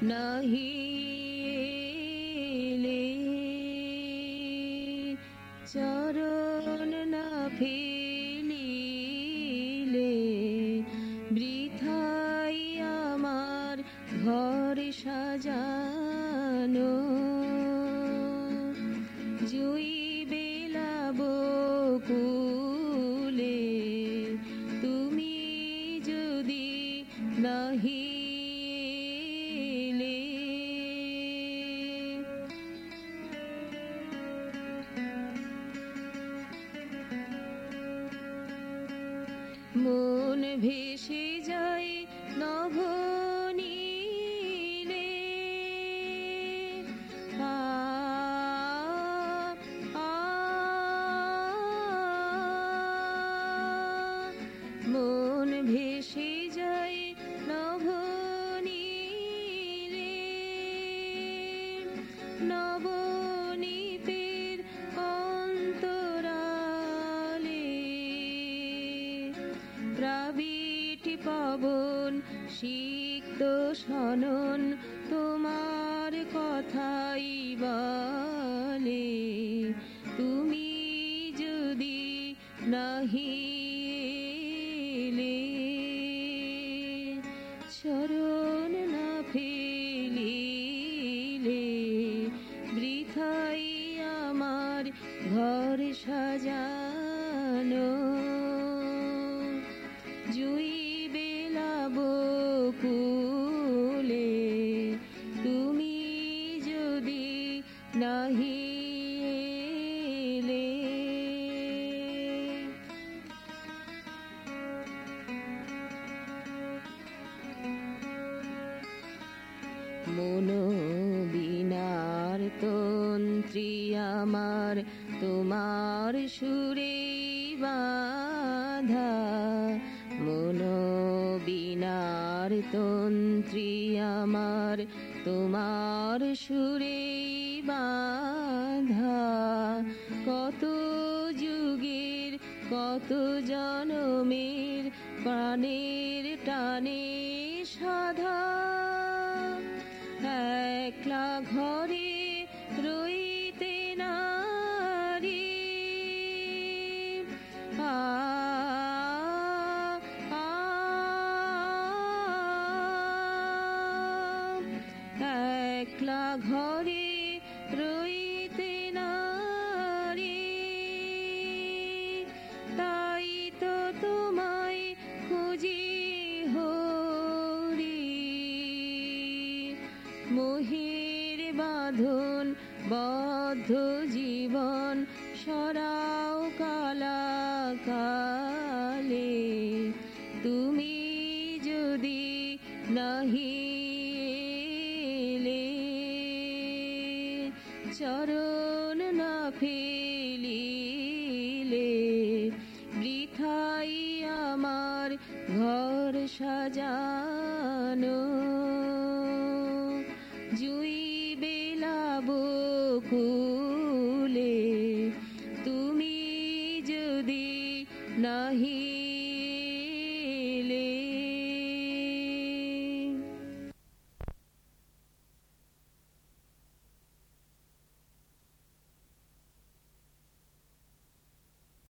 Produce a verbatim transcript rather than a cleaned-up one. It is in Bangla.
নাহিলে, চরণ না ফেলিলে বৃথাই আমার ঘর সাজানো। জুই বেলাব কুলে তুমি যদি নাহিলে, মন ভেসে যায় নভনীলে, আ আ মন ভেসে যায় নভনীলে, নবনীতের অন্তরালে প্রাবিটি পবন সিক্ত সনন তোমার কথাই বলে। তুমি যদি নাহিলে, চরণ না ফেলিলে বৃথাই আমার ঘর সাজানো। জুই বেলাব কুলে তুমি যদি নাহিলে, মনো বিনার তন্ত্রী আমার তোমার সুরে বাঁধা। মনো বিনার তন্ত্রী আমার তোমার সুরে বাঁধা। কত যুগের কত জনমের প্রাণের টানে সাধা। একলা ঘরে রইতে নারী, আ আ একলা ঘরে রইতে নারী। তাই তো তোমায় খুঁজি হরি, মোহের বাঁধন বদ্ধ জীবন সরাও কালাকালে। তুমি যদি নাহিলে, চরণ না ফেলিলে বৃথাই আমার ঘর সাজা।